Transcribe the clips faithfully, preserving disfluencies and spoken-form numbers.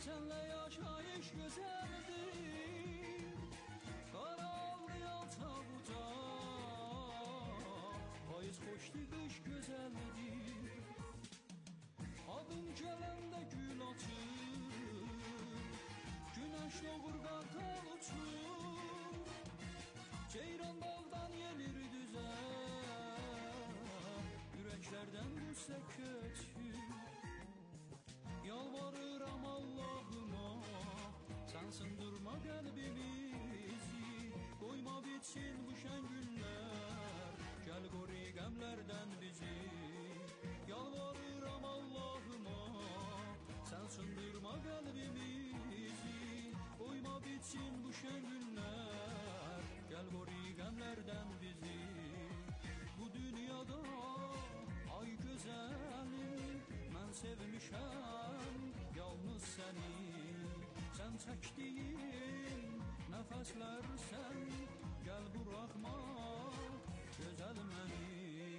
Senle yaşayış güzeldir, karanlıyan tabuca. Payız hoşdur, kış güzeldir. Adım gelende gül açır, güneş doğur kartal uçur. Ceyran bağdan gelir düze, yüreklerden düşse köçür. Yalvarıram Allah'ıma, sen sındırma kalbimizi. Koyma bitsin bu şen günler, gel koru gemlerden bizi. Yalvarıram Allah'ıma, sen sındırma kalbimizi. Koyma bitsin bu şen günler, gel koru gemlerden bizi. Bu dünyada ay güzelim, mən sevmişəm yalnız səni. Sən çəkdiyin nəfəslər sən, gəl buraxma gözəl məni.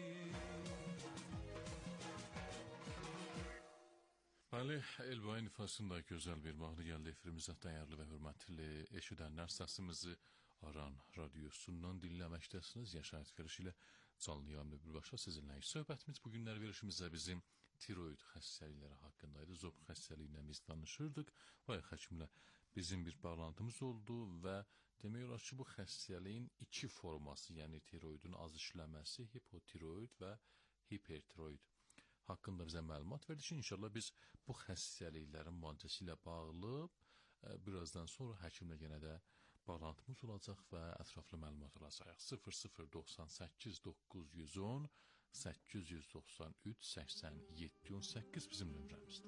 Bəli, Elbain ifasında gözəl bir mahnı gəldi efrimizə. Dəyərli və hörmətli eşidənlər, səsimizi Aran radyosundan dinləməkdəsiniz. Yaşayət verişi ilə canlı yayımla birbaşa sizinləyik. Söhbətimiz bugünlər verişimizdə bizim tiroid xəstəlikləri haqqındaydı. Zob xəstəliyinə biz danışırdıq və həkimlə bizim bir bağlantımız oldu və demək olar ki, bu xəstəliyin iki forması, yəni tiroidin az işləməsi, hipotiroid və hipertiroid haqqında bizə məlumat verdi ki, inşallah biz bu xəstəliklərin müalicəsi ilə bağlı birazdan sonra həkimlə yenə də bağlantımız olacaq və ətraflı məlumat alacaq. sıfır sıfır doxsan səkkiz doqquz yüz on səkkiz yüz doxsan üç səksən yeddi on səkkiz bizim nömrəmizdir.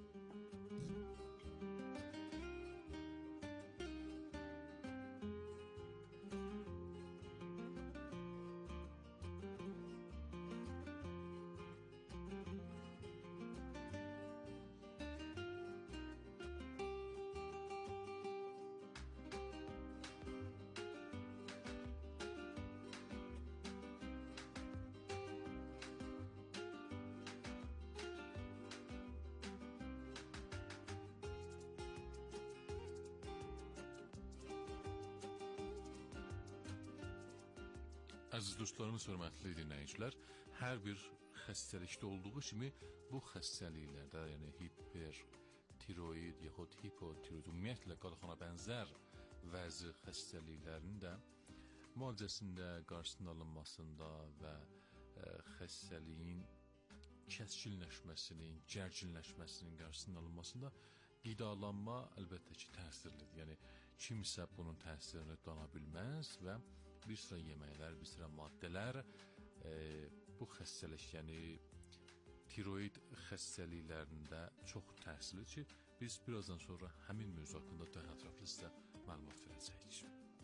Əziz dostlarımız, hörmətli dinləyicilər, hər bir xəstəlikdə olduğu kimi bu xəstəliklərdə, yəni hipertiroid yaxud hipotiroid, ümumiyyətlə qalxana bənzər vəzi xəstəliklərinin də müalicəsində, qarşısının alınmasında və ə, xəstəliyin kəskinləşməsinin, gərginləşməsinin qarşısının alınmasında qidalanma əlbəttə ki, təsirlidir. Yəni, kimsə bunun təsirini dana bilməz və bir sıra yeməklər, bir sıra maddələr e, bu xəstəlik, yəni tiroid xəstəliklərində çox təsirlidir ki, biz birazdan sonra həmin mövzu haqqında daha ətraflı sizə məlumat verəcəyik.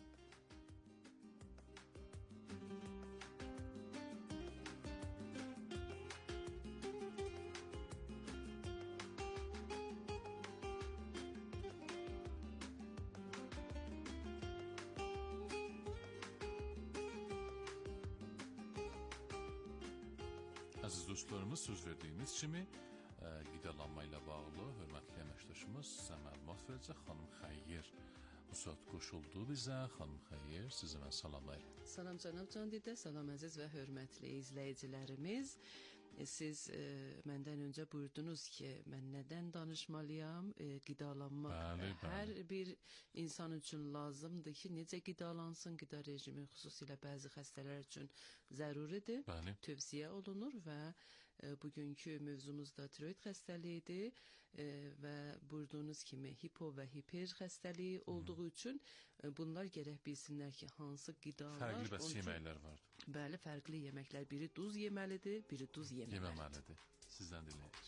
Əziz dostlarımız, söz verdiyimiz kimi ə, qidalanma ilə bağlı hörmətli əməkdaşımız sizə məlumat verəcək. Xanım Xəyyir bu saat qoşuldu bizə. Xanım Xəyyir, sizə mən salamlayıram. Salam cənab Candidə, salam əziz və hörmətli izləyicilərimiz. Siz e, məndən öncə buyurdunuz ki, mən nədən danışmalıyam? E, qidalanma. Bəli, bəli. Hər bir insan üçün lazımdır ki, necə qidalansın, qida rejimi xüsusilə bəzi xəstələr üçün zəruridir. Bəli. Tövsiyə olunur və e, bugünkü mövzumuz da tiroid xəstəliyidir e, və buyurduğunuz kimi hipo və hiper xəstəliyi olduğu Hı. üçün e, bunlar gərək bilsinlər ki, hansı qidalar... Fərqli bəs yeməklər var. Bəli, fərqli yeməklər. Biri duz yeməlidir, biri duz yeməlidir. Yeməməlidir. Sizdən dinləyəcək.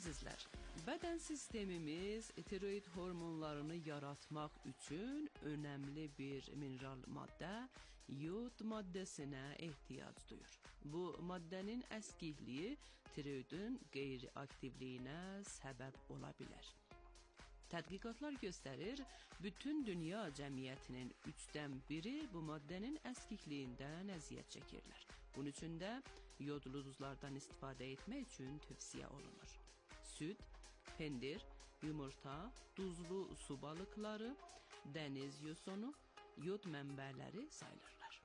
Əzizlər, bədən sistemimiz tiroid hormonlarını yaratmaq üçün önəmli bir mineral maddə, yod maddəsinə ehtiyac duyur. Bu maddənin əskikliyi tiroidin qeyri-aktivliyinə səbəb ola bilər. Tədqiqatlar göstərir, bütün dünya cəmiyyətinin üçdən biri bu maddənin əskikliyindən əziyyət çəkirlər. Bunun üçün də yodlu duzlardan istifadə etmək üçün tövsiyə olunur. Süd, pendir, yumurta, duzlu su balıqları, dəniz yosunu, yod mənbələri sayılırlar.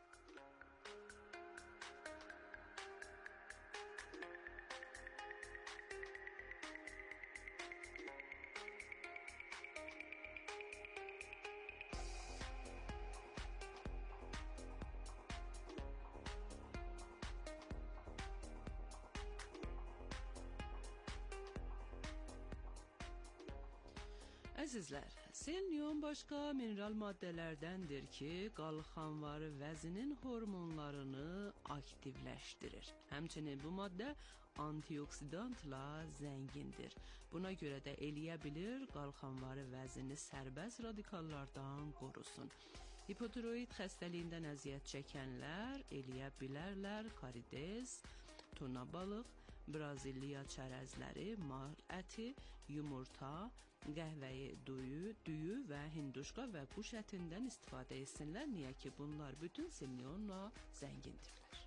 Əzizlər, selenium başqa mineral maddələrdəndir ki, qalxanvarı vəzinin hormonlarını aktivləşdirir. Həmçinin bu maddə antioksidantla zəngindir. Buna görə də eləyə bilir qalxanvarı vəzini sərbəst radikallardan qorusun. Hipotiroid xəstəliyindən əziyyət çəkənlər eləyə bilərlər karides, tuna balıq, Braziliya çərəzləri, mal əti, yumurta, qəhvəyi duyu, düyü və hinduşka və quş ətindən istifadə etsinlər. Niyə ki, bunlar bütün seleniumla zəngindirlər.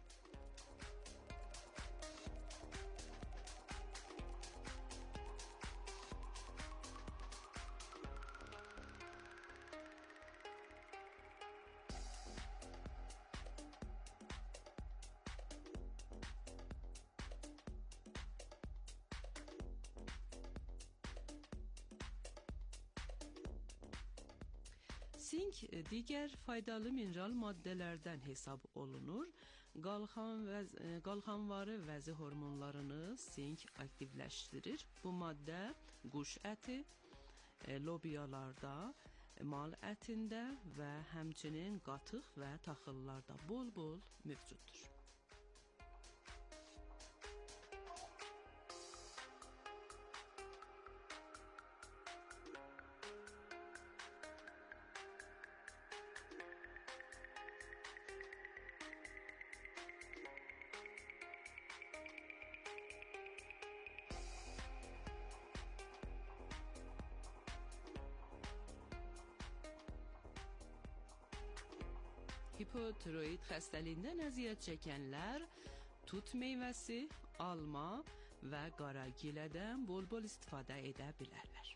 Sink digər faydalı mineral maddələrdən hesab olunur. Qalxan vəz, qalxanvarı vəzi hormonlarını sink aktivləşdirir. Bu maddə quş əti, lobiyalarda, mal ətində və həmçinin qatıq və taxıllarda bol-bol mövcuddur. Hipotiroid xəstəliyindən əziyyət çəkənlər tut meyvəsi, alma və qara gilədən bol-bol istifadə edə bilərlər.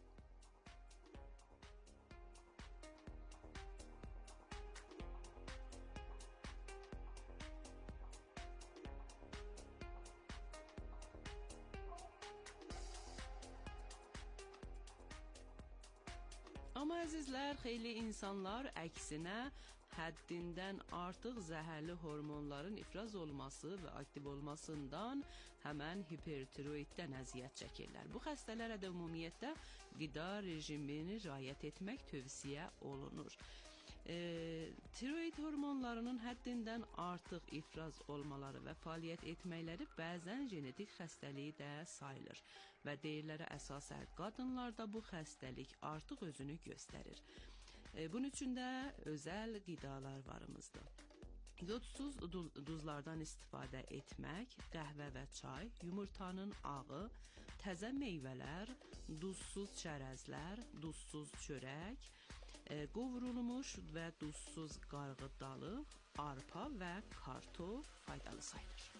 Amma əzizlər, xeyli insanlar əksinə həddindən artıq zəhərli hormonların ifraz olması və aktiv olmasından həmən hipertiroiddən əziyyət çəkirlər. Bu xəstələrə də ümumiyyətlə qida rejimini riayət etmək tövsiyə olunur. E, tiroid hormonlarının həddindən artıq ifraz olmaları və fəaliyyət etməkləri bəzən genetik xəstəliyi də sayılır və deyirlərə əsasən qadınlarda bu xəstəlik artıq özünü göstərir. Bunun üçün də özəl qidalar varımızdır. Yodsuz duzlardan istifadə etmək, qəhvə və çay, yumurtanın ağı, təzə meyvələr, duzsuz çərəzlər, duzsuz çörək, qovrulmuş və duzsuz qarğıdalı, arpa və kartof faydalı sayılır.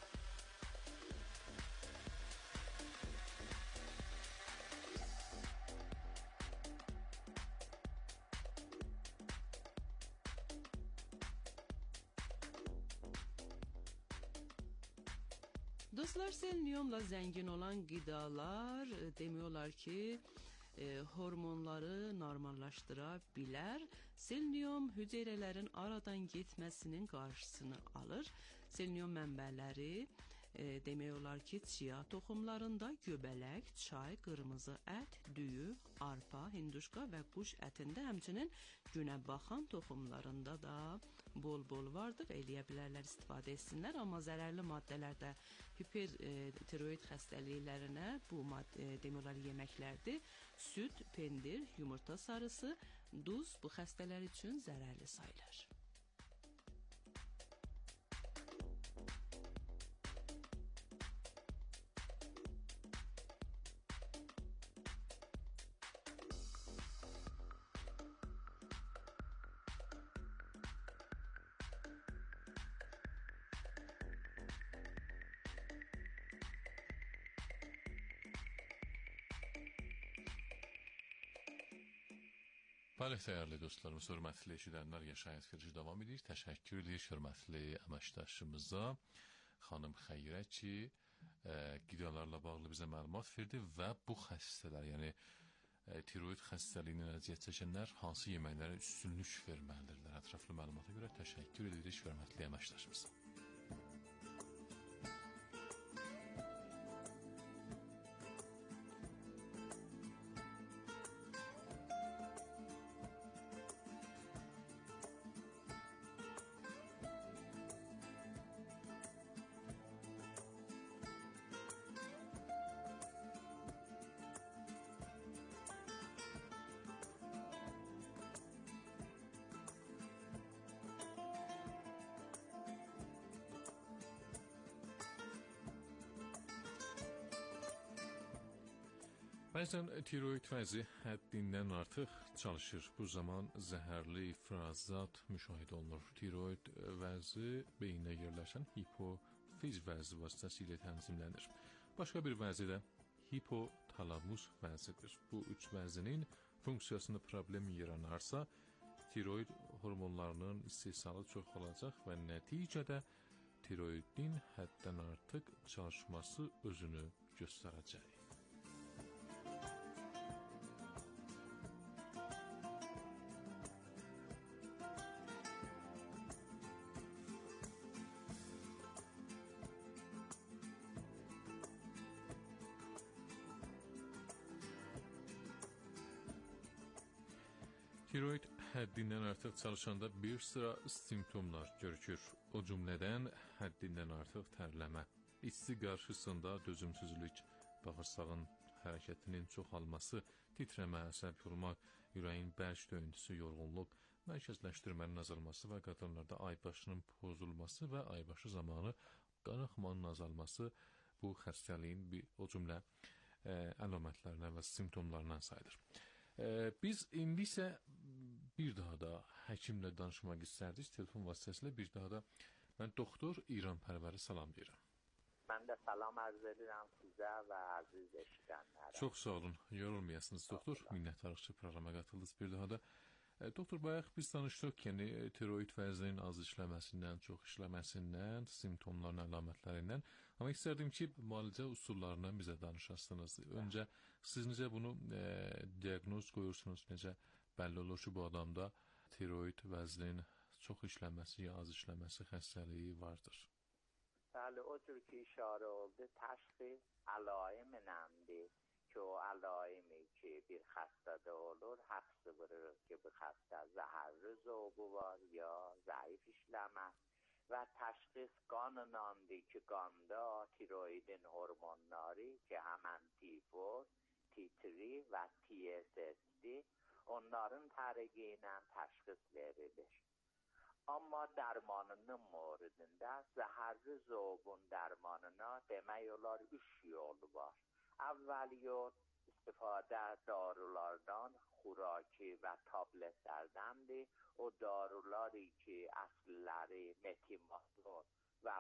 Dostlar, seleniumla zəngin olan qidalar demək olar ki, e, hormonları normallaşdıra bilər. Selenium hüceyrələrin aradan getməsinin qarşısını alır. Selenium mənbələri e, demək olar ki, chia toxumlarında göbələk, çay, qırmızı ət, düyü, arpa, hinduşka və quş ətində, həmçinin günə baxan toxumlarında da bol-bol vardır. Eləyə bilərlər, istifadə etsinlər, amma zərərli maddələr də hipertiroid xəstəliklərinə bu maddə, demək olar yeməklərdir. Süd, pendir, yumurta sarısı, duz bu xəstələr üçün zərərli sayılır. Bəli, dəyərli dostlarımız, hörmətli eşidənlər, Yaşayət Xırıcı davam edir. Təşəkkür edir hörmətli əməkdaşımıza, xanım Xəyrə ki, e, qidalarla bağlı bizə məlumat verdi və bu xəstələr, yəni e, tiroid xəstəliyinin əziyyət çəkənlər hansı yeməklərə üstünlük verməlidirlər? Ətraflı məlumata görə təşəkkür edirik hörmətli əməkdaşımıza. Bəzən tiroid vəzi həddindən artıq çalışır. Bu zaman zəhərli ifrazat müşahidə olunur. Tiroid vəzi beyinə yerləşən hipofiz vəzi vasitəsilə tənzimlənir. Başqa bir vəzi də hipotalamus vəzidir. Bu üç vəzinin funksiyasında problem yaranarsa, tiroid hormonlarının istehsalı çoxalacaq və nəticədə tiroidin həddən artıq çalışması özünü göstərəcək. Tiroid həddindən artıq çalışanda bir sıra simptomlar görükür. O cümlədən həddindən artıq tərləmə, isti qarşısında dözümsüzlük, bağırsağın hərəkətinin çoxalması, titrəmə, əsəb yorulmaq, ürəyin bərk döyüntüsü, yorğunluq, mərkəzləşdirmənin azalması və qadınlarda aybaşının pozulması və aybaşı zamanı qan axmanın azalması bu xəstəliyin bir o cümlə e, əlamətlərinə və simptomlarından sayılır. E, biz indi isə bir daha da həkimlə danışmaq istərdik, telefon vasitəsilə bir daha da mən doktor İranpərvəri salam deyirəm. Mən də salam arz edirəm sizə və əziz eşidənlərə. Çox sağ olun, yorulmayasınız doktor, minnətdarıq ki, proqrama qatıldınız bir daha da. E, doktor, bayaq biz danışdıq, yəni tiroid vəzinin az işləməsindən, çox işləməsindən, simptomların əlamətlərindən. Amma istərdim ki, müalicə usullarından bizə danışasınız. Öncə siz necə bunu e, diaqnoz qoyursunuz, necə bəlli olur ki, bu adamda tiroid vəzinin çox işləməsi ya az işləməsi xəstəliyi vardır? Bəli, o cür ki işarə oldu, təşxis əlaim önəmlidir ki, o əlaimi ki bir xəstədə olur, həbsi vurur ki bu xəstə zəhərli zobu var ya zəif işləmə və təşxis qanınandır ki qanda tiroidin hormonları ki həmən T dörd, T üç və T S S'dir, onların tərəqi ilə təşxis verilir. Amma dərmanının moridində zəhərli zobun dərmanına demək olar üç yolu var. Əvvəl yol istifadə darulardan, xuraki və tabletlərdəndir. O daruları ki əsləri metimazol və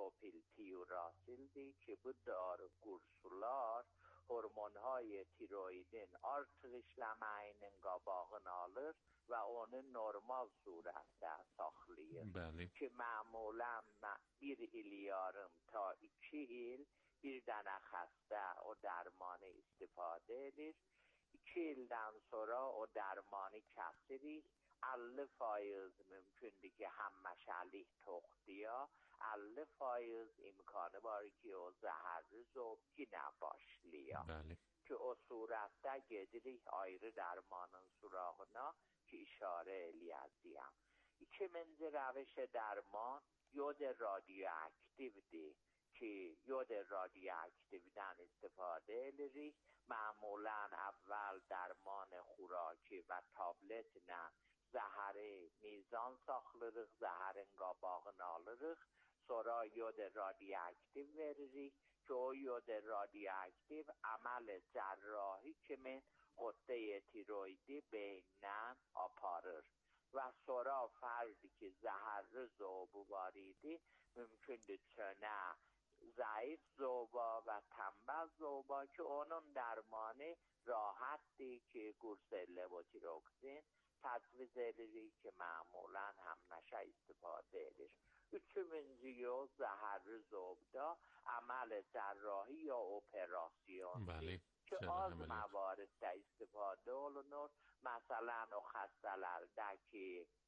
propiltiurasildir ki bu darı qursular hormonهای tiroidin artıq işləməyinin qabağını alır və onu normal surətdə saxlayır. Bəli. Ki məmulən bir il yarım ta iki il bir dənə xəstə o dərmanı istifadə edir. İki ildən sonra o dərmanı kəsirik. elli faiz mümkündür ki همشهlik تختیا elli faiz imkanı var ki o zəhərli zobki nəbaşlıya. Bəli. Ki o surətdə gedirik ayrı dərmanın surağına ki işarə eləyəcəyəm. İkinci روش درمان یود رادیواکتیوdir که یود رادیواکتیوdan استفاده edirik. معمولا اول درمان خوراکی و tabletlə zəhəri mizan saxlayırıq, zəhərin qabağını alırıq. Sonra yod radioaktiv veririk ki o yod radioaktiv əməl cərrahi kimi غده tiroidi beyindən aparır. Və sonra fərdi ki zəhərli zobu var idi, mümkündür çönə, zayıf zoba və tənbəl zoba ki onun dərmanı rahatdır ki qurs levotiroksin təcviz edirik ki məmulən həmişə istifadə edir. Üçüncü yol zəhərli zobda əməl cərrahi ya operasyon ki az məvariddə istifadə olunur. Məsələn o xəstələrdə ki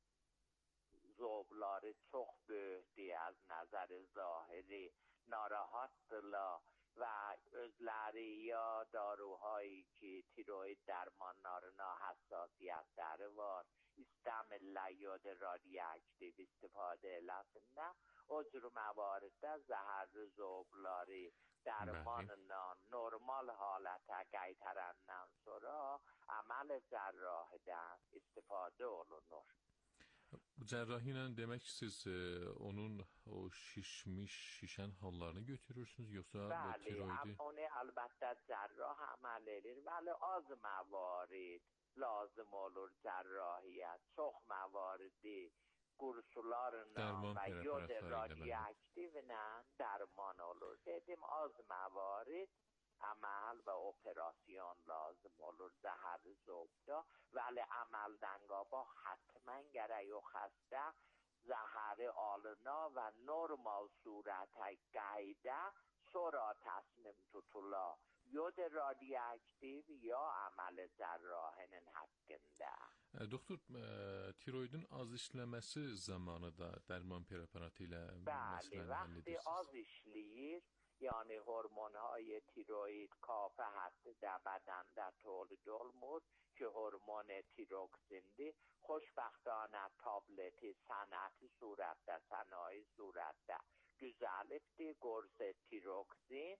zobları çox böyükdür az nəzər zahiri narahatdırlar və özləri ya daruhایی ki tiroid dərmanlarına həssasiyyətləri var istəmirlər yod radioaktiv istifadə eləsinlər. O cür məvariddə zəhərli zobları dərmanından normal halətə qaytarəndən sonra əməl cərrahidən istifadə olunur. Cərrahi ilə demək siz e, onun o şişmiş, şişən hallarını götürürsünüz yoxsa Bəli, tiroidi? Bəli, onu əlbəttə cərrah əməl edir, vəli az məvarid lazım olur cərrahiyə. Çox məvaridi qursularla və yod radioaktivlə dərman olur. Dedim az məvarid əməl və operasyon lazım olur zəhərli zobda. Vəli əməldən qabaq həttəmən gərək o xəstə zəhəri alına və normal surətə qayda sonra təsmim tutula. Yod radioaktiv ya əməl cərrahinin haqqında. Doktor, tiroidin az işləməsi zamanı da dərman preparatı ilə məsələni həll edirsiniz. Bəli, vaxtı az işləyir. Yani hormonهای tiroید کافه هست در بدن در تولید olmur که هورمون تیروکسین خوشبختانه تابلتی صنعتی صورتdə صنایع صورتdə güzəllikdir qurs tiroksин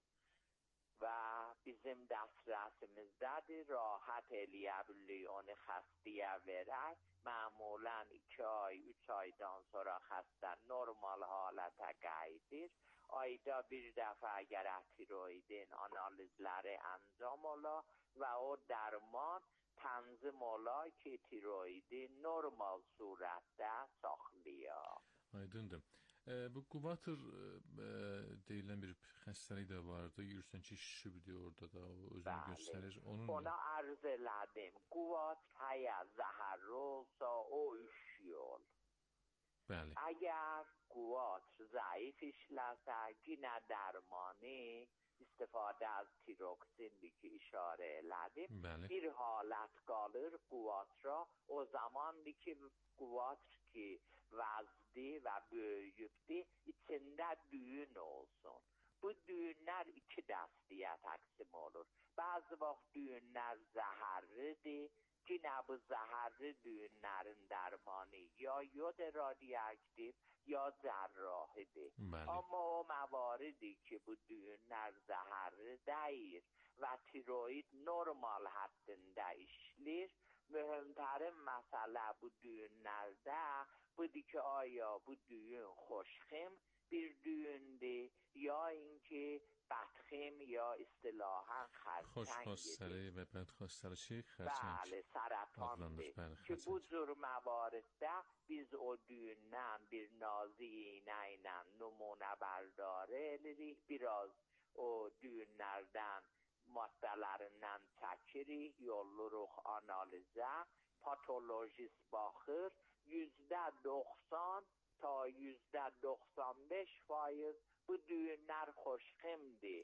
və bizim dəstrəsimizdədir rahat eləyə bilirik onu xəstəyə verək. Məmulən iki ay, üç aydan sonra xəstə normal halətə qayıdır. Ayda bir dəfə əgər tiroidin analizləri انجام ola və o dərman tənzim ola ki tiroidi normal surətdə saxlaya. Aydındır. E, bu quvatır e, deyilən bir xəstəlik də vardı. Yürüsən ki şişibdir orada da o özünü Bəli. göstərir. Onun Ona arz elədim. Quvat həyə zəhərli olsa o üç yol. Bəli. Əgər قوات ضعیف işləsə yine dərmanı istifadə az tiroxin ki işarə elədim. Bəli. Bir halət qalır quvatra o zamandır ki quvat ki vəzdi və böyüyübdür içində düyün olsun. Bu düyünlər iki dəstəyə təqsim olur. Bəzi vaxt düyünlər zəhərlidir. Yine bu zəhərli düyünlərin dərmanı ya yod radioaktiv ya cərrahidir. Amma o məvariddir ki bu düyünlər zəhərli deyil və tiroid normal həddində işləyir. Mühümtərin məsələ bu düyünlərdə budur ki aya bu düyün xoşxim bir düyündür ya inki بدخیم یا اصطلاحاً خرچنگ خوشخواستره و بدخواستره چی؟ خرچنگ بله سرطان دی که bu cür məvariddə biz o düyündən bir nazi iynə ilə nümunə bərdarı edirik. Biraz o düyünlərdən maddələrindən çəkirik, yolluruq analizə. Patolojist baxır, yüzdə doxsan ta yüzdə doxsan beş faiz bu düyünlər xoşximdir.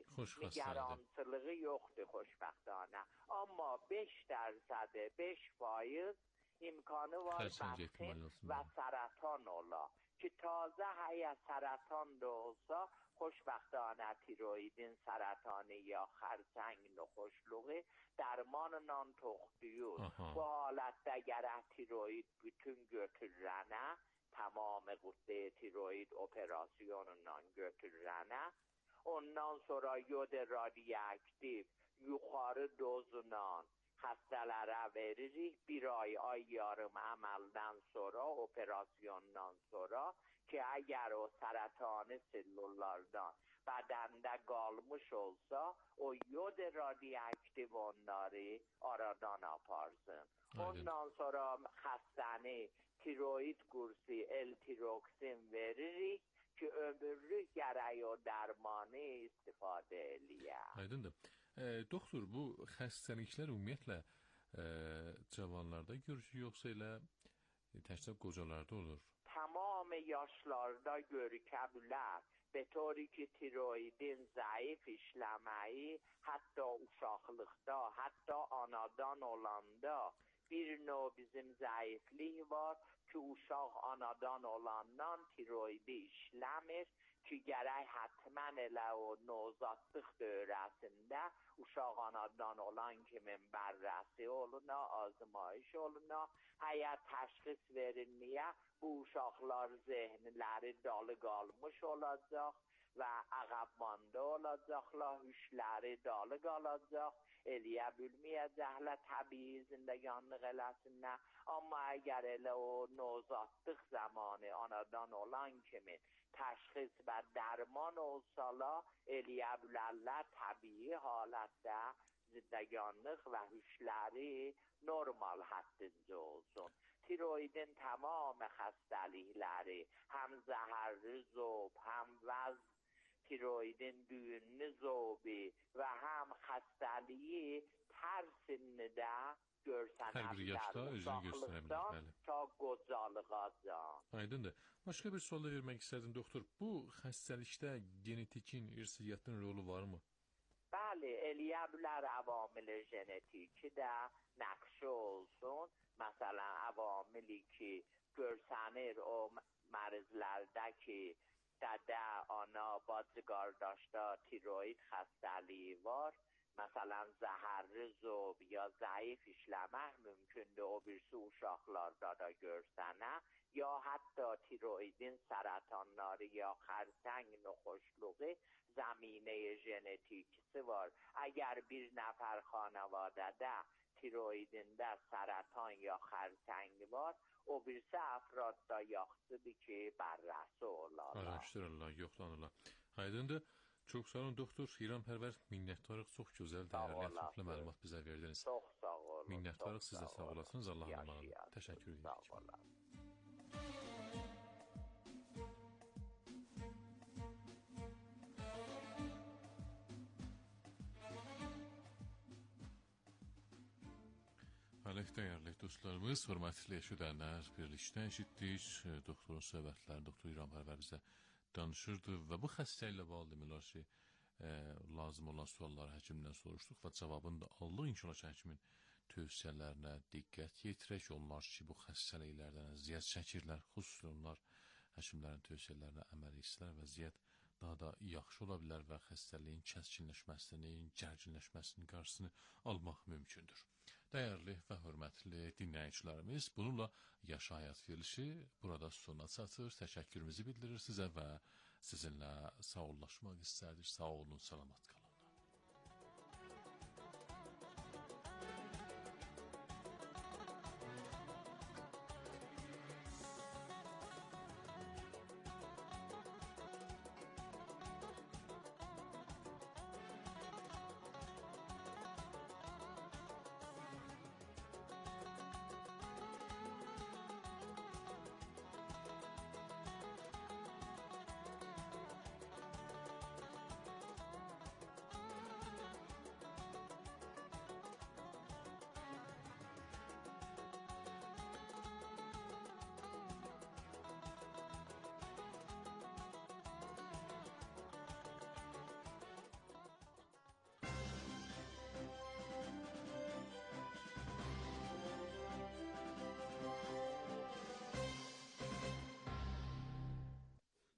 Nigarançılığı yoxdur xoşbəxtانه. Amma beş dərsədi, beş faiz امکانه وار بخشین و سرطان اولا که تازه های سرطان دوستا خوشبختانه تیرویدین سرطانی یا خرسنگ نخوشلوغی درمان نان تختیون با حالت اگر تیروید bütün götürürene tamam قطعه تیروید اپراسیون نان götürürene ondan sonra yod radyoaktif yukarı dozundan hastalara veririk. Bir ay ay yarım amelden sonra operasyondan sonra ki eğer o saratanı selüllerden bedende kalmış olsa o yod radyoaktif onları aradan aparsın. Ondan sonra hastane tiroid kursu L-tiroksin veririk ki ömürlük gereği o dermanı istifade edilir. Aydındır. E, doktor, bu xəstəliklər ümumiyyətlə e, cavanlarda görüşür yoxsa elə təkcə qocalarda olur? Tamam yaşlarda görükebilir. به طوری که تیرویدین ضعیف işlemeyi hatta uşaqlıqda, hatta anadan olanda bir növ bizim zayıflığı var ki uşaq anadan olandan tiroidi işlemir ki gerek hatmen elə o nozadlıq dövrəsində uşaq anadan olan kimin bərrəsi oluna, azmayış oluna, əgər təşxis verilməyə bu uşaqlar zehnləri dalı qalmış olacaq və əqəbmanda olacaqlar, hüşləri dalı qalacaq, eləyə bilməyəcəklər təbii zindəganlıq eləsinlər. Amma əgər elə o nozadlıq zamanı anadan olan kimi təşxis və dərman olsalar, eləyə bilərlər təbii halətdə zindəganlıq və hüşləri normal həddince olsun. Tiroidin tamam xəstəlikləri, həm zəhərli zob, həm vəz tiroidin düyünlü zobi və həm xəstəliyi tərsində görsənəbilər uşaqlıqdan ta qocalıqacan. Aydındır. Başqa bir sual da vermək istədim, doktor. Bu xəstəlikdə genetikin, irsiyyatın rolu varmı? Bəli, eləyə bilər avamil genetiki də nəqşi olsun. Məsələn, avamili ki görsənir o mərizlərdə ki dədə, ana, bacıqardaşda tiroid xəstəliyi var. Məsələn, zəhərli zob ya zəif işləmək mümkündür o birisi uşaqlarda da görsənə ya hətta tiroidin sərətanları ya xərsəng noxoşluğu zəminə genetikisi var. Əgər bir nəfər xanavadədə tiroidində sərətan ya xərsəng var, o birisi əfradda yaxşıdır ki, bərrəsi olarlar. Araşdırırlar, yoxlanırlar. Aydındır. Çox sağ olun, doktor. İranpərvər, minnətdarıq. Çox gözəl, dəyərli, ətraflı məlumat bizə verdiniz. Çox sağ olun. Minnətdarıq, siz də sağ olasınız. Allah'a emanet. Təşəkkür edirik. Sağ olun. Ələk, dəyərli dostlarımız, hörmətli eşidənlər, birlikdə eşitdik. Doktorun söhbətləri, doktor İranpərvər bizə danışırdı və bu xəstəliklə bağlı demək olar ki, e, lazım olan sualları həkimdən soruşduq və cavabını da aldıq. İnşallah ki, həkimin tövsiyələrinə diqqət yetirək. Onlar ki, bu xəstəliklərdən əziyyət çəkirlər, xüsusən onlar həkimlərin tövsiyələrinə əməl etsinlər, vəziyyət daha da yaxşı ola bilər və xəstəliyin kəskinləşməsinin, gərginləşməsinin qarşısını almaq mümkündür. Dəyərli və hörmətli dinləyicilərimiz, bununla Yaşa Həyat verilişi burada sona çatır. Təşəkkürümüzü bildirir sizə və sizinlə sağollaşmaq istərdik. Sağ olun, salamat qalın.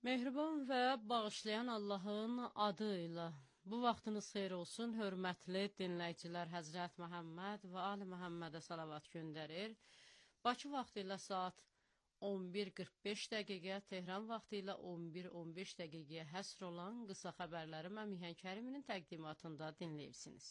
Mehriban və bağışlayan Allahın adıyla. Bu vaxtınız xeyir olsun, hörmətli dinləyicilər. Həzrət Məhəmməd və Ali Məhəmmədə salavat göndərir. Bakı vaxtı ilə saat on bir qırx beş dəqiqə, Tehran vaxtı ilə on bir on beş dəqiqəyə həsr olan qısa xəbərləri mən Mihan Kəriminin təqdimatında dinləyirsiniz.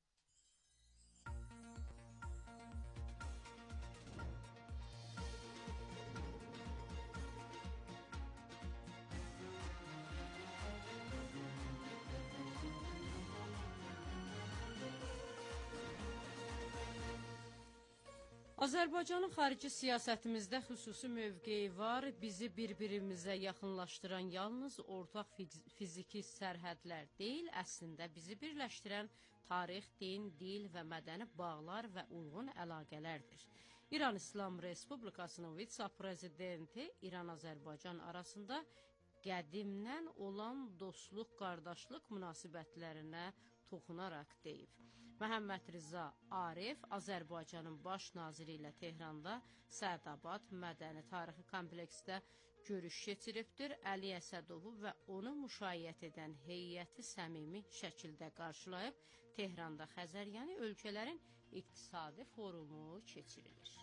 Azərbaycanın xarici siyasətimizdə xüsusi mövqeyi var. Bizi bir-birimizə yaxınlaşdıran yalnız ortaq fiziki sərhədlər deyil, əslində bizi birləşdirən tarix, din, dil və mədəni bağlar və uyğun əlaqələrdir. İran İslam Respublikasının vitse-prezidenti İran-Azərbaycan arasında qədimdən olan dostluq, qardaşlıq münasibətlərinə toxunaraq deyib. Məhəmməd Rza Arif Azərbaycanın baş naziri ilə Tehranda Sərdabad mədəni tarixi kompleksdə görüş keçiribdir. Əli Əsədovu və onu müşayiət edən heyəti səmimi şəkildə qarşılayıb. Tehranda Xəzəryəni ölkələrin iqtisadi forumu keçirilir.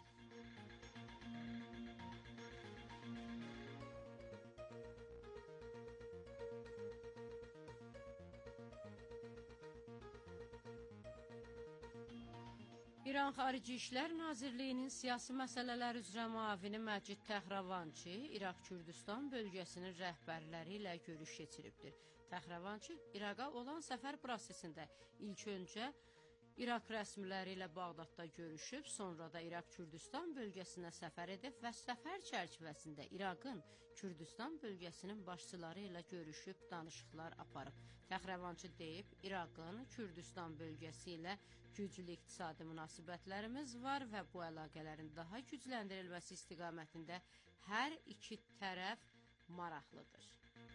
İran Xarici İşlər Nazirliyinin siyasi məsələlər üzrə müavini Məcid Təxravançı İraq Kürdistan bölgəsinin rəhbərləri ilə görüş keçiribdir. Təxravançı İraqa olan səfər prosesində ilk öncə İraq rəsmiləri ilə Bağdadda görüşüb, sonra da İraq Kürdistan bölgəsinə səfər edib və səfər çərçivəsində İraqın Kürdistan bölgəsinin başçıları ilə görüşüb danışıqlar aparıb. Təxravançı deyib, İraqın Kürdistan bölgəsi ilə güclü iqtisadi münasibətlərimiz var və bu əlaqələrin daha gücləndirilməsi istiqamətində hər iki tərəf maraqlıdır.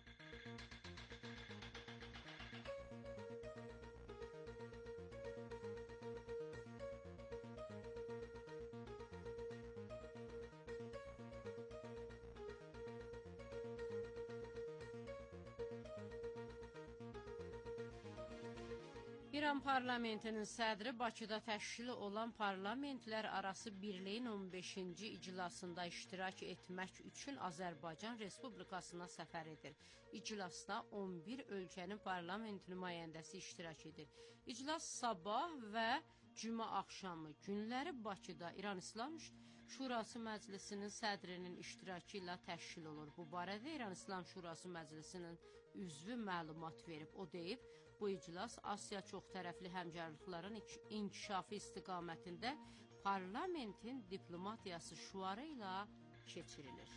İran parlamentinin sədri Bakıda təşkil olan parlamentlər arası birliyin on beşinci iclasında iştirak etmək üçün Azərbaycan Respublikasına səfər edir. İclasda on bir ölkənin parlament nümayəndəsi iştirak edir. İclas sabah və cümə axşamı günləri Bakıda İran İslam Şurası Məclisinin sədrinin iştirakı ilə təşkil olur. Bu barədə İran İslam Şurası Məclisinin üzvü məlumat verib. O deyib, bu iclas Asiya çoxtərəfli həmkarlıqların inkişafı istiqamətində parlamentin diplomatiyası şüarı ilə keçirilir.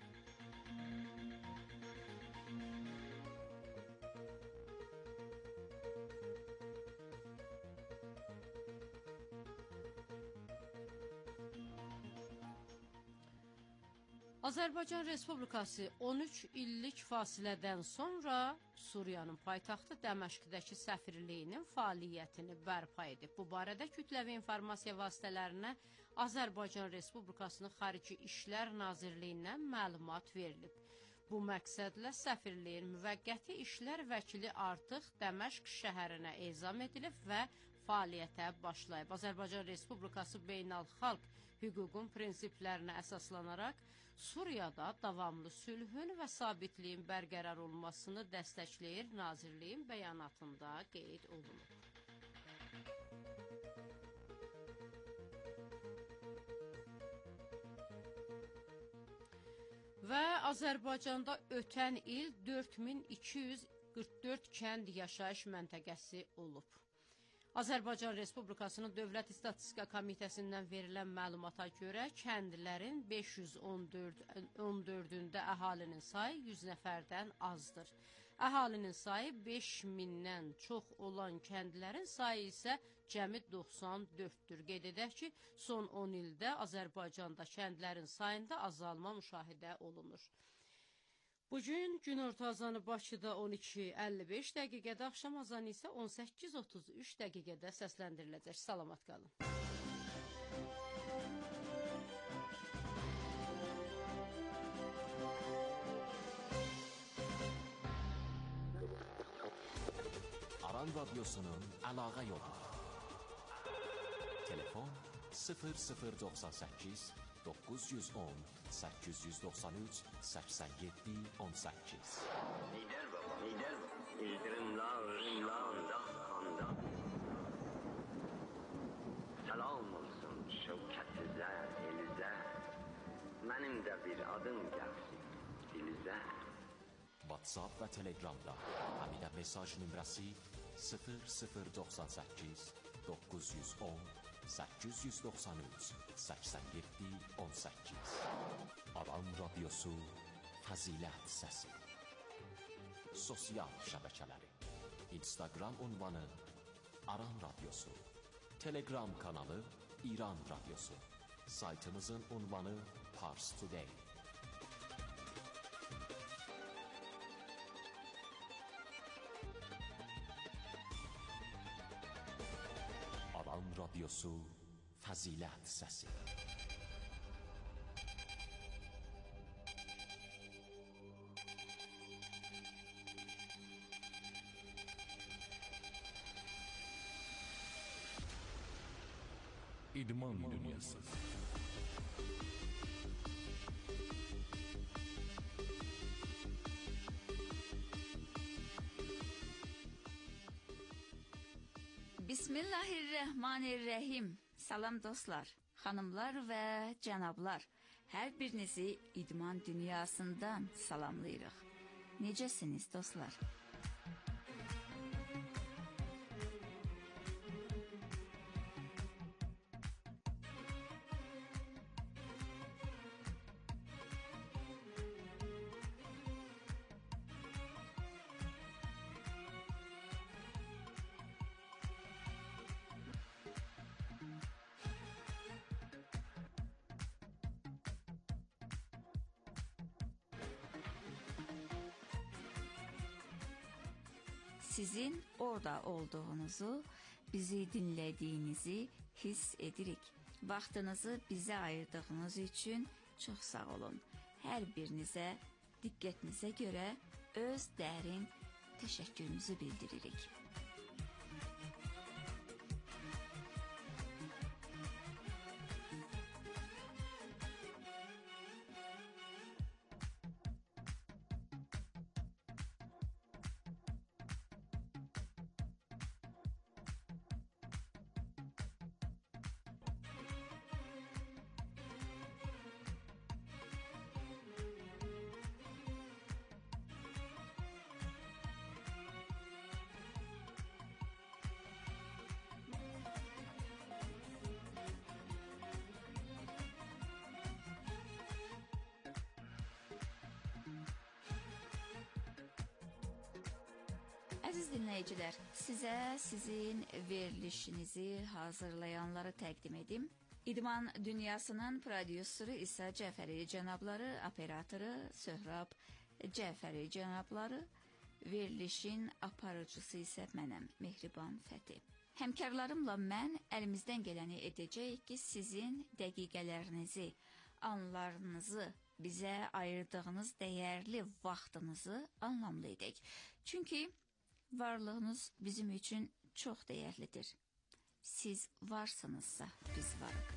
Azərbaycan Respublikası on üç illik fasilədən sonra Suriyanın paytaxtı Dəməşqdəki səfirliyinin fəaliyyətini bərpa edib. Bu barədə kütləvi informasiya vasitələrinə Azərbaycan Respublikasının Xarici İşlər Nazirliyindən məlumat verilib. Bu məqsədlə səfirliyin müvəqqəti işlər vəkili artıq Dəməşq şəhərinə ezam edilib və fəaliyyətə başlayıb. Azərbaycan Respublikası beynəlxalq hüququn prinsiplərinə əsaslanaraq Suriyada davamlı sülhün və sabitliyin bərqərar olmasını dəstəkləyir, Nazirliyin bəyanatında qeyd olunub. Və Azərbaycanda ötən il dörd min iki yüz qırx dörd kənd yaşayış məntəqəsi olub. Azərbaycan Respublikasının Dövlət İstatistika Komitəsindən verilən məlumata görə kəndlərin beş yüz on dördündə əhalinin sayı yüz nəfərdən azdır. Əhalinin sayı beş mindən çox olan kəndlərin sayı isə cəmi doxsan dörddür. Qeyd edək ki, son on ildə Azərbaycanda kəndlərin sayında azalma müşahidə olunur. Bugün günorta azanı Bakıda on iki əlli beş dəqiqədə, axşam azanı isə on səkkiz otuz üç dəqiqədə səsləndiriləcək. Salamat qalın. Radyosu'nun əlaqə yolu. Telefon sıfır sıfır doxsan səkkiz doqquz yüz on səkkiz yüz doxsan üç səksən yeddi on səkkiz. Lider baba, lider baba. İldirimler, rimler, handa. Salam olsun şevketize, elize. Benim de bir adım gelsin dilize. WhatsApp və Telegramda həmidə mesaj nömrəsi sıfır sıfır doxsan səkkiz doqquz yüz on səkkiz yüz doxsan üç səksən yeddi on səkkiz. Aran Radyosu Fəzilət Səsi. Sosial şəbəkələri: Instagram ünvanı Aran Radyosu, Telegram kanalı İran Radyosu, saytımızın ünvanı Pars Today. Aran Radyosu Fəzilət Səsi. İdman Dünyası. Bismillahirrahmanirrahim. Salam dostlar, xanımlar və cənablar. Hər birinizi idman dünyasından salamlayırıq. Necəsiniz dostlar? Sizin orada olduğunuzu, bizi dinlədiyinizi hiss edirik. Vaxtınızı bizə ayırdığınız üçün çox sağ olun. Hər birinizə diqqətinizə görə öz dərin təşəkkürümüzü bildiririk. Əziz dinləyicilər, sizə sizin verilişinizi hazırlayanları təqdim edim. İdman Dünyasının prodüseri İsa Cəfəri cənabları, operatoru Söhrab Cəfəri cənabları, verilişin aparıcısı isə mənəm, Mehriban Fəti. Həmkarlarımla mən əlimizdən gələni edəcəyik ki, sizin dəqiqələrinizi, anlarınızı, bizə ayırdığınız dəyərli vaxtınızı anlamlı edək. Çünki varlığınız bizim üçün çox dəyərlidir. Siz varsınızsa biz varıq.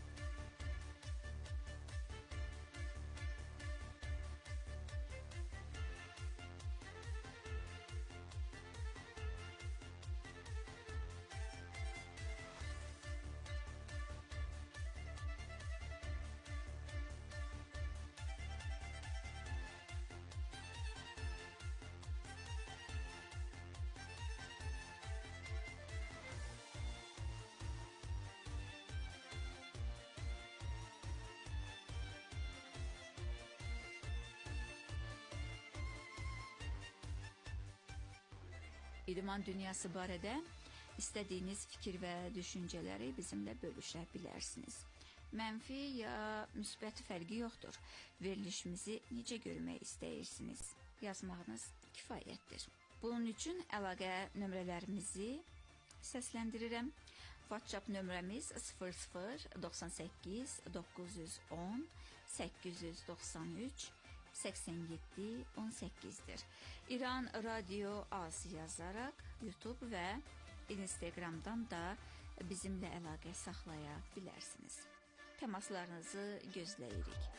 İdman dünyası barədə istədiyiniz fikir və düşüncələri bizimlə bölüşə bilərsiniz. Mənfi ya müsbət fərqi yoxdur. Verilişimizi necə görmək istəyirsiniz? Yazmağınız kifayətdir. Bunun üçün əlaqə nömrələrimizi səsləndirirəm. WhatsApp nömrəmiz sıfır sıfır doxsan səkkiz doqquz yüz on səkkiz yüz doxsan üç səksən yeddi on səkkizdir. İran Radio Az yazaraq YouTube və Instagramdan da bizimlə əlaqə saxlaya bilərsiniz. Təmaslarınızı gözləyirik.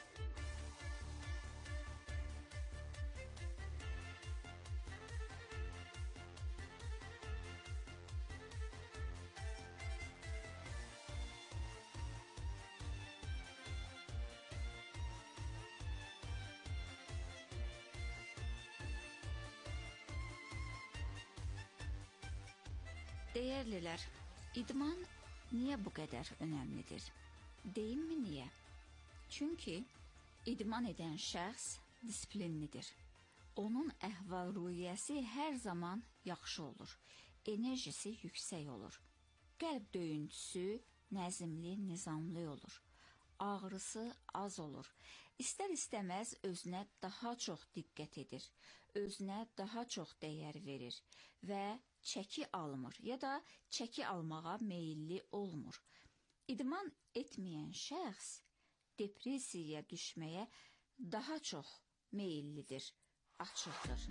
Dəyərlilər, idman niyə bu qədər önəmlidir? Deyimmi niyə? Çünki idman edən şəxs disiplinlidir. Onun əhval-ruhiyyəsi hər zaman yaxşı olur. Enerjisi yüksək olur. Qəlb döyüntüsü nəzimli, nizamlı olur. Ağrısı az olur. İstər-istəməz özünə daha çox diqqət edir. Özünə daha çox dəyər verir və çəki almır ya da çəki almağa meyilli olmur. İdman etməyən şəxs depressiyaya düşməyə daha çox meyillidir, açıqdır.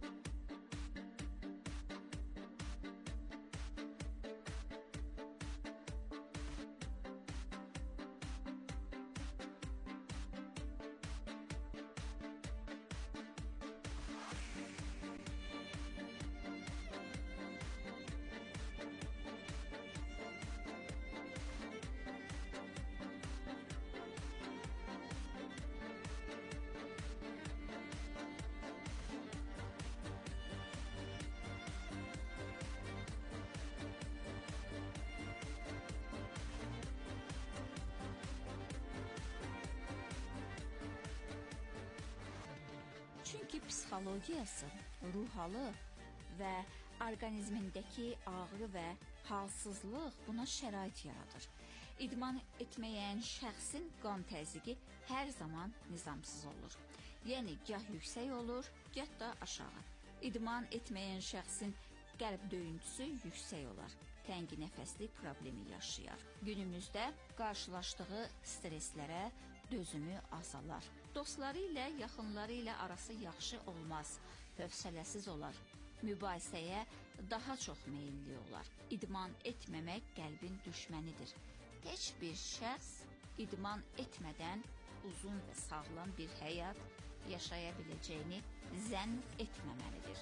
Çünki psixologiyası, ruh halı və orqanizmindəki ağrı və halsızlıq buna şərait yaradır. İdman etməyən şəxsin qan təzyiqi hər zaman nizamsız olur. Yəni, gah yüksək olur, gah da aşağı. İdman etməyən şəxsin qəlb döyüntüsü yüksək olar. Təngi nəfəslik problemi yaşayar. Günümüzdə qarşılaşdığı streslərə dözümü azalar. Dostları ilə, yaxınları ilə arası yaxşı olmaz, hövsələsiz olar. Mübahisəyə daha çox meyilli olar. İdman etməmək qəlbin düşmənidir. Heç bir şəxs idman etmədən uzun və sağlam bir həyat yaşaya biləcəyini zənn etməməlidir.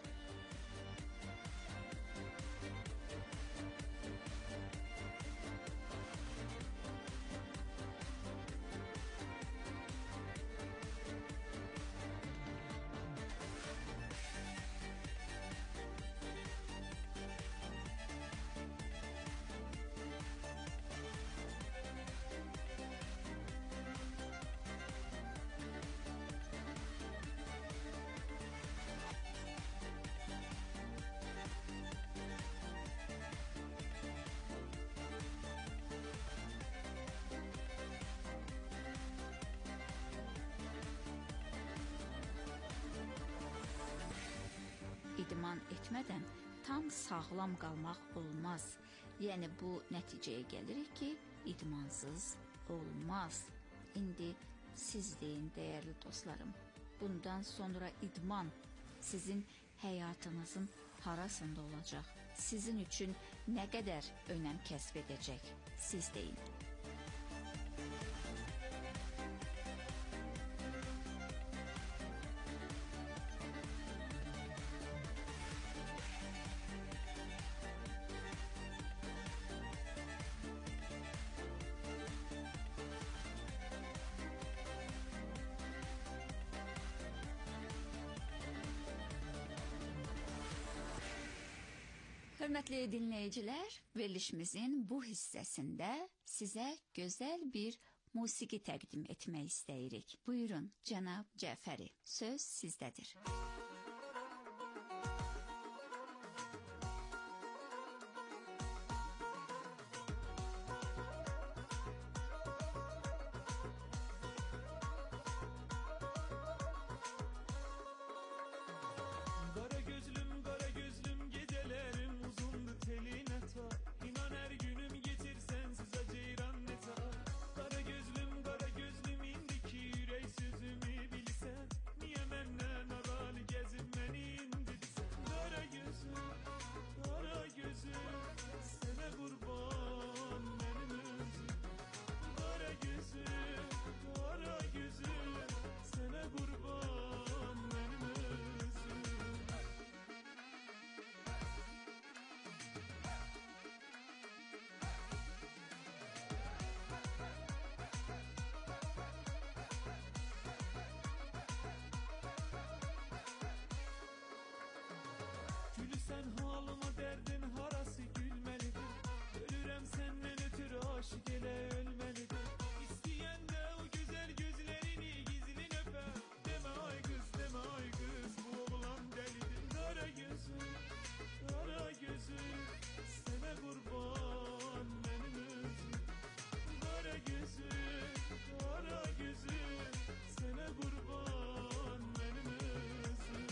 İdman etmədən tam sağlam qalmaq olmaz. Yəni bu nəticəyə gəlirik ki, idmansız olmaz. İndi siz deyin, dəyərli dostlarım, bundan sonra idman sizin həyatınızın harasında olacaq? Sizin üçün nə qədər önəm kəsb edəcək? Siz deyin. Hörmətli dinləyicilər, verilişimizin bu hissəsində sizə gözəl bir musiqi təqdim etmək istəyirik. Buyurun, cənab Cəfəri, söz sizdədir. Kara gözlüm, kara gözlüm indiki yürek sözümü bilsen. aşık ele ölmelidir. İsteyen de o güzel gözlerini gizlin öper. Deme ay kız, deme ay kız, bu oğlan delidir. Kara gözüm, kara gözüm, sana kurban benim özüm. Kara gözüm, kara gözüm, sana kurban benim özüm.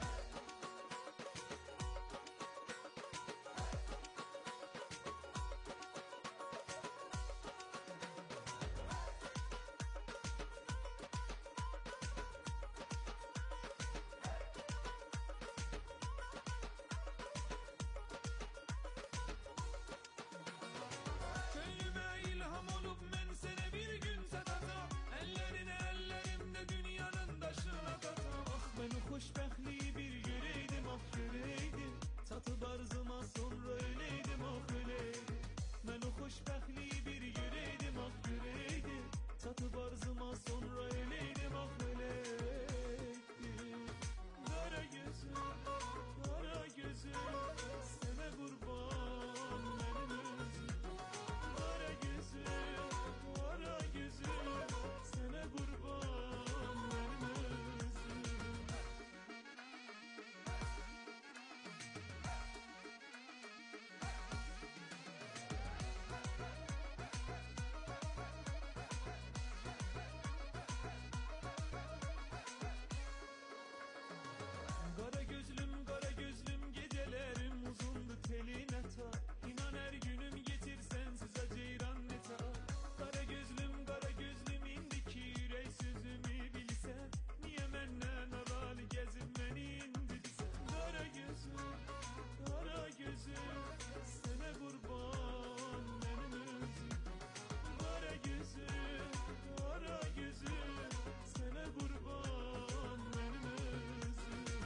Köyüme ilham olup men sene bir gün satacağım. Ellerine ellerimde dünyanın taşına atacağım. Ah ben o hoşbehtliği bir göreydim, ah göreydim. Satıp arzıma sonra öleydim, ah öleydim. Ben o hoşbehtliği bir göreydim, ah göreydim. Satıp arzıma sonra öleydim, ah öleydim. Kara gözüm, kara gözüm, sana kurban benim özüm. Kara gözüm, kara gözüm, sana kurban benim özüm. Kara gözlüm, kara gözlüm, gecelerim uzundu teline ta. İnan her günüm getir sensiz acıyran ne ta. Kara gözlüm, kara gözlüm, indiki yürek sözümü bilsen. Niye menden havalı gezip beni indirsen. Kara gözüm, kara gözüm, sana kurban benim özüm. Kara gözüm, kara gözüm, sana kurban benim özüm.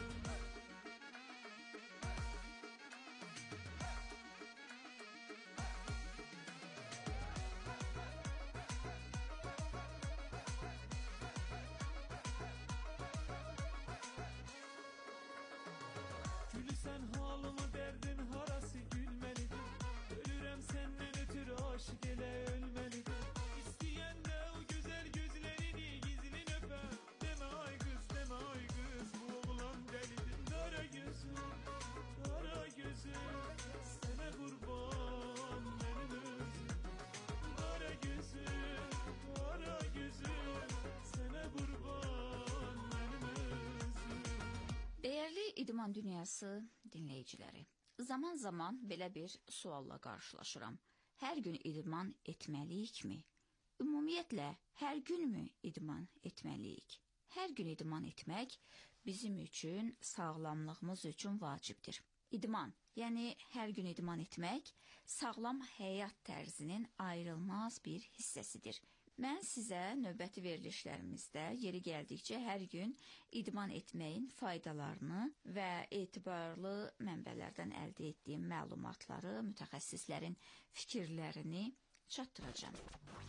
Gülsen halımı derdin harası gülmelidir. Ölürem senden ötürü aşık ele ölmelidir. İsteyen de o güzel gözlerini gizlin öper. Deme ay kız, deme ay kız, bu oğlan delidir. Kara gözüm, kara gözüm, sana kurban benim özüm. Kara gözüm, kara gözüm, sana kurban benim özüm. Değerli İdman Dünyası dinləyiciləri, zaman zaman belə bir sualla qarşılaşıram. Hər gün idman etməliyikmi? Ümumiyyətlə, hər günmü idman etməliyik? Hər gün idman etmək bizim üçün, sağlamlığımız üçün vacibdir. İdman, yəni hər gün idman etmək, sağlam həyat tərzinin ayrılmaz bir hissəsidir. Mən sizə növbəti verilişlərimizdə yeri gəldikcə hər gün idman etməyin faydalarını və etibarlı mənbələrdən əldə etdiyim məlumatları, mütəxəssislərin fikirlərini çatdıracağam.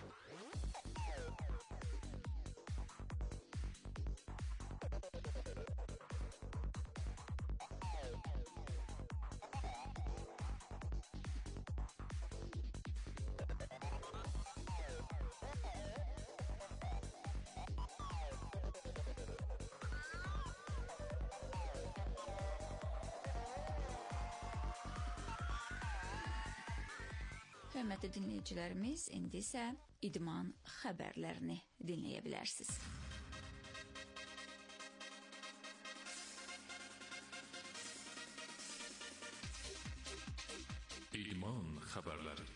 Hörmətli dinləyicilərimiz, indi isə idman xəbərlərini dinləyə bilərsiniz. İdman xəbərləri.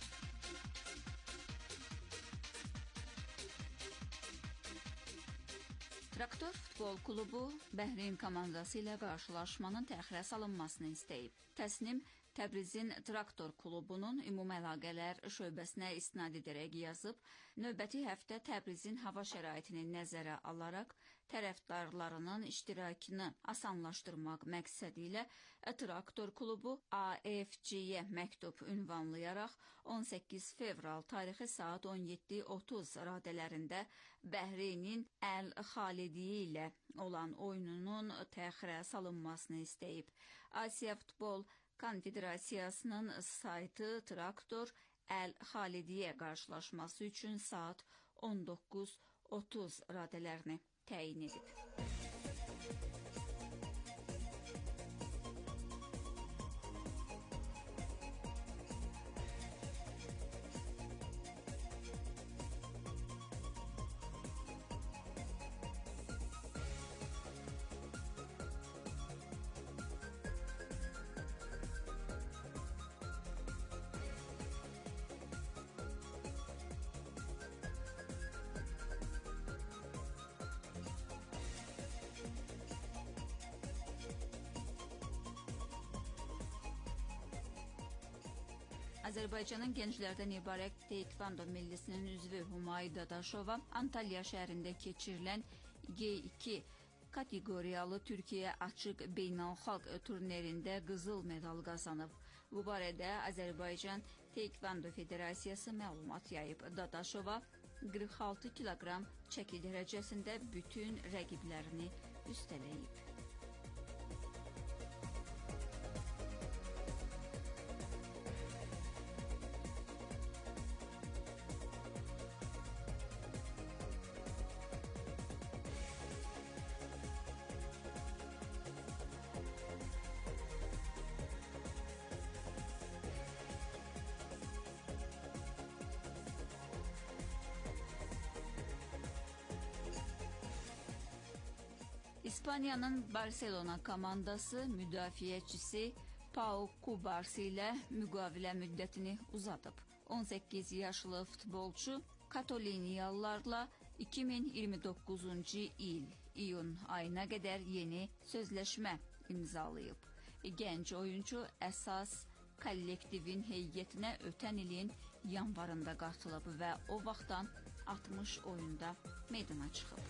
Traktor futbol klubu Bəhreyn komandası ilə qarşılaşmanın təxirə salınmasını istəyib. Təsnim Təbrizin Traktor klubunun ümumi əlaqələr şöbəsinə istinad edərək yazıb, növbəti həftə Təbrizin hava şəraitini nəzərə alaraq tərəfdarlarının iştirakını asanlaşdırmaq məqsədi ilə Traktor klubu A F C-yə məktub ünvanlayaraq on səkkiz fevral tarixi saat on yeddi otuz radələrində Bəhreynin Əl-Xalidiyi ilə olan oyununun təxirə salınmasını istəyib. Asiya Futbol Konfederasiyasının saytı Traktor Əl-Xalidiyyə qarşılaşması üçün saat on doqquz otuz radələrini təyin edib. Azərbaycanın gənclərdən ibarət Teykvando millisinin üzvü Humayi Dadaşova Antalya şəhərində keçirilən G iki kateqoriyalı Türkiyə açıq beynəlxalq turnirində qızıl medal qazanıb. Bu barədə Azərbaycan Teykvando Federasiyası məlumat yayıb. Dadaşova qırx altı kiloqram çəki dərəcəsində bütün rəqiblərini üstələyib. İspaniyanın Barcelona komandası müdafiəçisi Pau Cubarsí ilə müqavilə müddətini uzadıb. on səkkiz yaşlı futbolçu Kataloniyalılarla iki min iyirmi doqquzuncu il iyun ayına qədər yeni sözləşmə imzalayıb. Gənc oyuncu əsas kollektivin heyətinə ötən ilin yanvarında qatılıb və o vaxtdan altmış oyunda meydana çıxıb.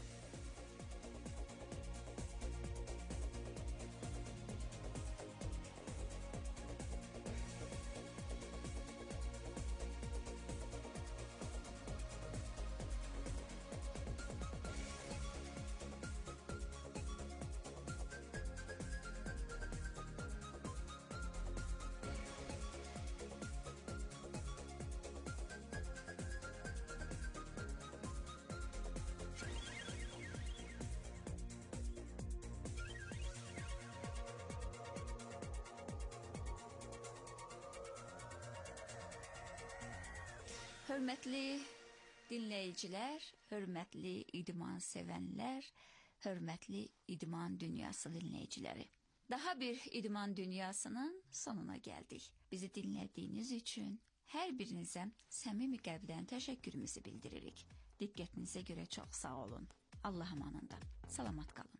Hörmətli dinləyicilər, hörmətli idman sevənlər, hörmətli idman dünyası dinləyiciləri. Daha bir idman dünyasının sonuna gəldik. Bizi dinlədiyiniz üçün hər birinizə səmimi qəlbdən təşəkkürümüzü bildiririk. Diqqətinizə görə çox sağ olun. Allah amanında. Salamat qalın.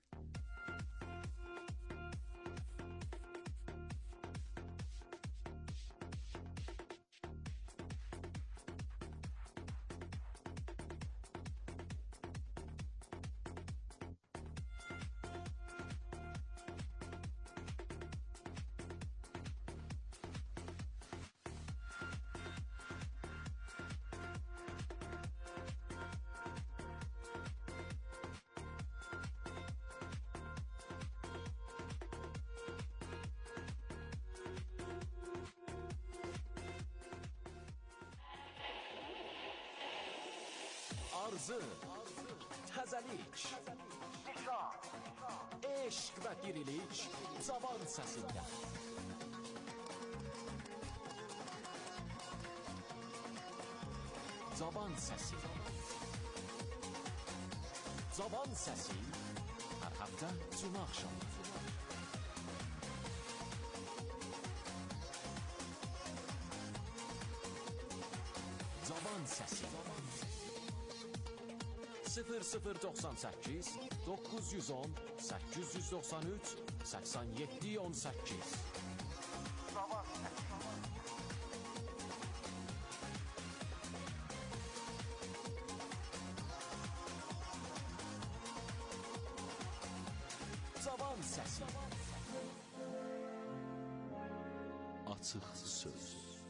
Arzu, təzəlik, eşq və dirilik cavan səsində. Cavan səsi. Cavan səsi hər həftə cümə axşamı. Cavan səsi. sıfır sıfır doxsan səkkiz doqquz yüz on səkkiz yüz doxsan üç səksən yeddi on səkkiz. Cavan səsi. Açıq söz.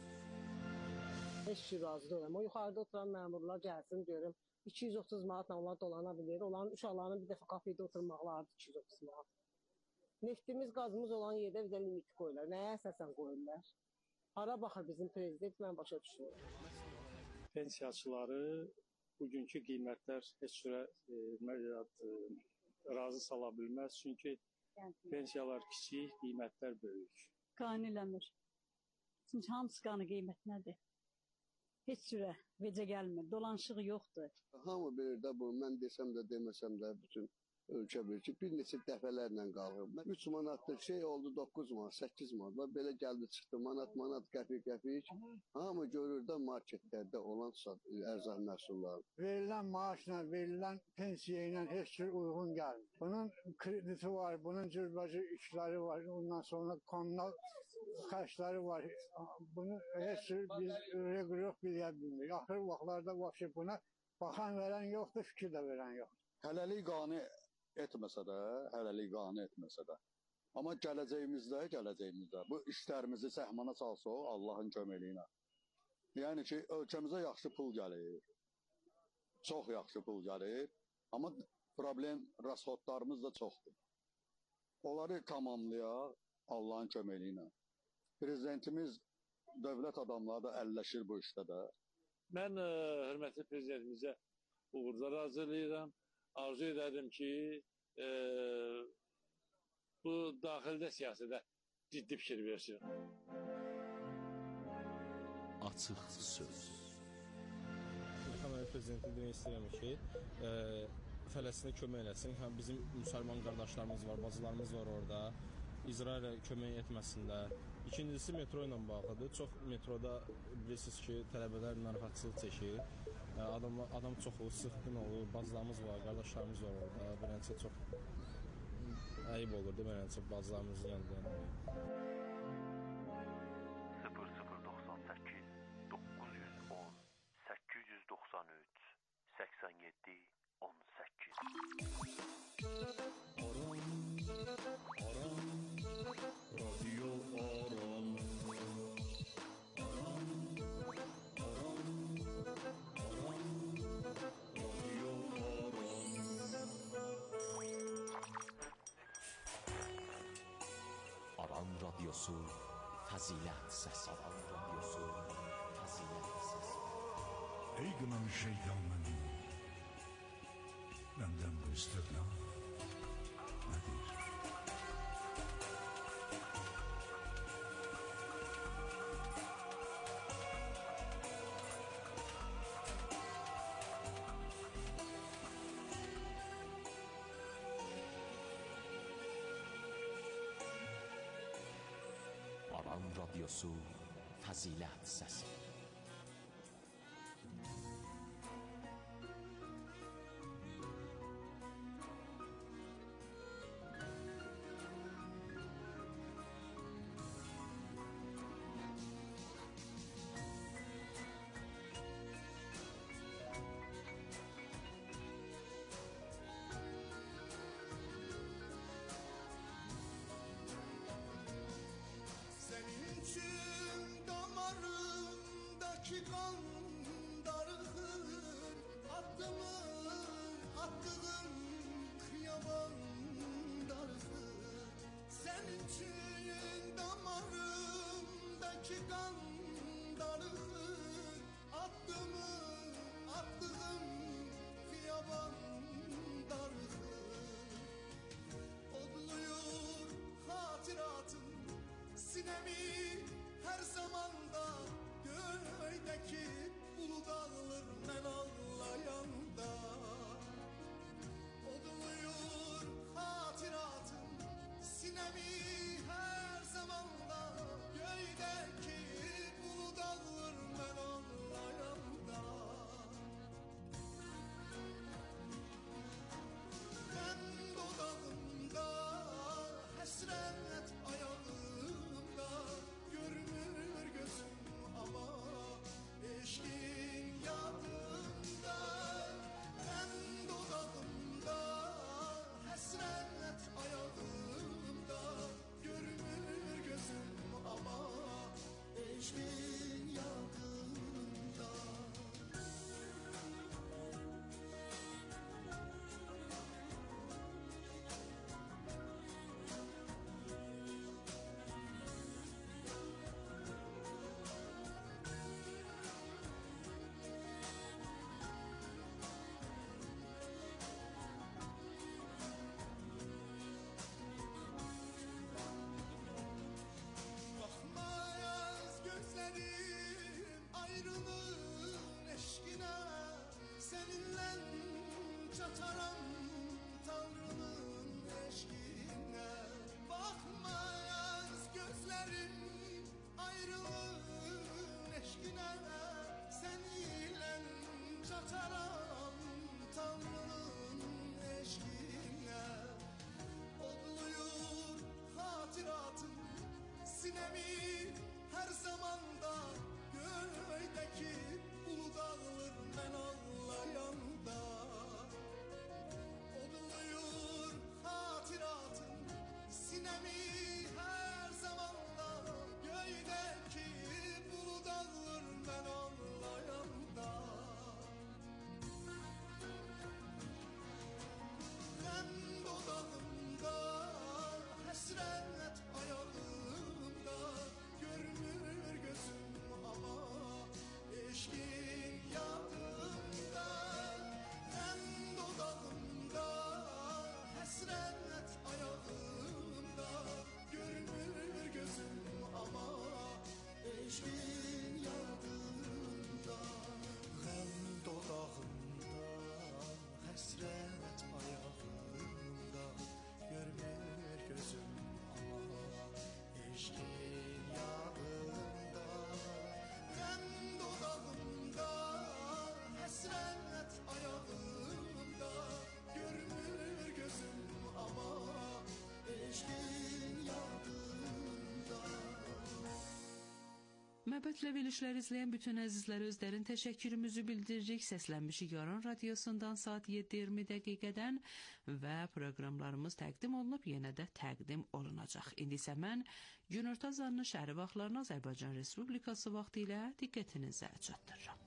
Heç ki razı deyiləm. O yuxarıda oturan məmurlar gəlsin görüm. iki yüz otuz manatla onlar dolana bilir. Onların uşaqlarının bir dəfə kafedə oturmaqlardır iki yüz otuz manat. Neftimiz, qazımız olan yerdə bizə limit qoyurlar. Nəyə əsasən qoyurlar? Hara baxır bizim prezident, mən başa düşmürəm. Pensiyaçıları bugünkü qiymətlər heç cürə e, razı sala bilməz. Çünki pensiyalar kiçik, qiymətlər böyük. Qaniləmir. Çünki hamısı qanı qiymət nədir? Heç cürə vecə gəlmir, dolanışıq yoxdur. Hamı bilir də bu, mən desəm də deməsəm də bütün ölkə bilir ki, bir neçə dəfələrlə qalır. üç manatlıq şey oldu doqquz manat, səkkiz manat. Belə gəldi çıxdı manat, manat, qəpik, qəpik. Hamı görür də marketlərdə olan ərzaq məhsulları. Verilən maaşla, verilən pensiya ilə heç cür uyğun gəlmir. Bunun krediti var, bunun cürbəcə işləri var, ondan sonra kommunal xərcləri var. Bunu heç cür biz reguliyor bilə bilmirik. Axır vaxtlarda vəbşə buna baxan verən yoxdur, fikir də verən yoxdur. Hələlik qane etməsə də, hələlik qane etməsə də. Amma gələcəyimizdə, gələcəyimizdə bu işlərimizi səhmana salsa o, Allahın köməyi ilə. Yəni ki, ölkəmizə yaxşı pul gəlir. Çox yaxşı pul gəlir. Amma problem, rəsxodlarımız da çoxdur. Onları tamamlayaq Allahın köməyi ilə. Prezidentimiz, dövlət adamları da əlləşir bu işdə də. Mən ə, hörmətli prezidentimizə uğurlar hazırlayıram. Arzu edərdim ki, e, bu daxildə siyasətə ciddi fikir versin. Açıq söz. İlham Prezidenti demək istəyirəm ki, e, Fələstinə kömək eləsin. Həm bizim müsəlman qardaşlarımız var, bacılarımız var orada. İsrailə kömək etməsinlər. İkincisi metro ilə bağlıdır. Çox metroda bilirsiniz ki, tələbələr narahatçılıq çəkir. Adam, adam çox olur, sıxqın olur, bacılarımız var, qardaşlarımız var orada. Beləncə çox əyib olur, beləncə bacılarımızın yanında. sıfır sıfır doxsan səkkiz doqquz yüz on səkkiz yüz doxsan üç səksən yeddi on səkkiz. Radyo Aran. Aran Radyosu Fəzilət Səsi. Aran Radyosu Fəzilət Səsi. Ey qınan şeytanın, məndən bu istirna nədir? Aran Radyosu Fəzilət Səsi. Senin için damarım çataram Tanrı'nın eşkine. Bakmaz gözlerim ayrılığın eşkine. Sen ile çataram Tanrı'nın eşkine. Odluyur hatıratım sinemi her zamanda. Göğdeki ulu dağılır ben ağlayanda. Odluyur hatıratım sinemi her zamanda. Göğdeki ulu dağılır ben ağlayanda. Hem dodağımda hasret ayağımda. Görmür gözüm ama eşkin yadımda. Hem dodağımda hasret ayağımda. Görmür gözüm ama eşkin yadımda. Hem dodağımda hasret ayağımda. Görmür gözüm ama eşkin yadımda. Hem dodağımda hasret ayağımda. Görmür gözüm ama eşkin yadımda. Məbədlə verilişlər izləyən bütün əzizlərə özlərin təşəkkürümüzü bildiririk. Səslənmişik Aran Radiosundan saat yeddi iyirmi dəqiqədən və proqramlarımız təqdim olunub, yenə də təqdim olunacaq. İndi isə mən günorta zanlı şəhəri vaxtlarını Azərbaycan Respublikası vaxtı ilə diqqətinizə çatdırıram.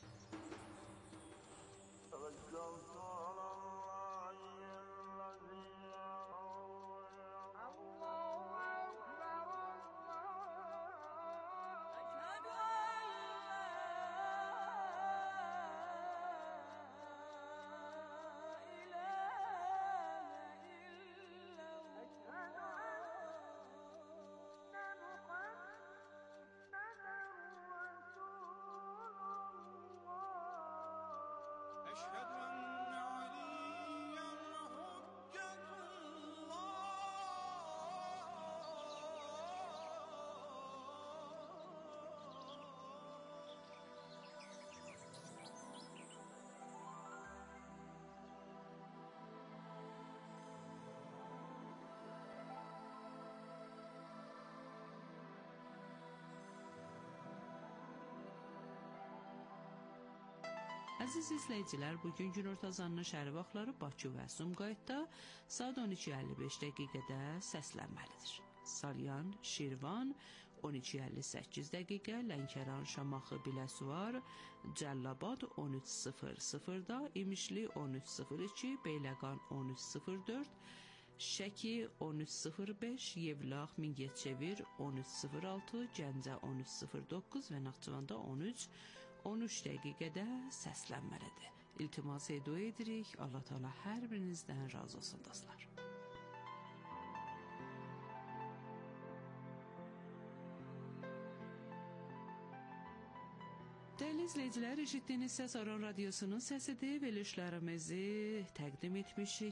Əziz izləyicilər, bugün günorta zanlı şəhəri vaxtları Bakı və Sumqayıtda saat on iki əlli beş dəqiqədə səslənməlidir. Salyan, Şirvan on iki əlli səkkiz dəqiqə, Lənkəran, Şamaxı, Biləsuvar, Cəllabad on üç sıfır sıfırda, İmişli on üç sıfır iki, Beyləqan on üç sıfır dörd, Şəki on üç sıfır beş, Yevlax, Mingəçevir on üç sıfır altı, Gəncə on üç sıfır doqquz və Naxçıvanda on üç on üç dəqiqədə səslənməlidir. İltimas edu edirik. Allah Teala hər birinizdən razı olsun dostlar. Dəyərli izləyicilər, eşitdiyiniz səs Aran Radiosunun səsidir. Verilişlərimizi təqdim etmişik.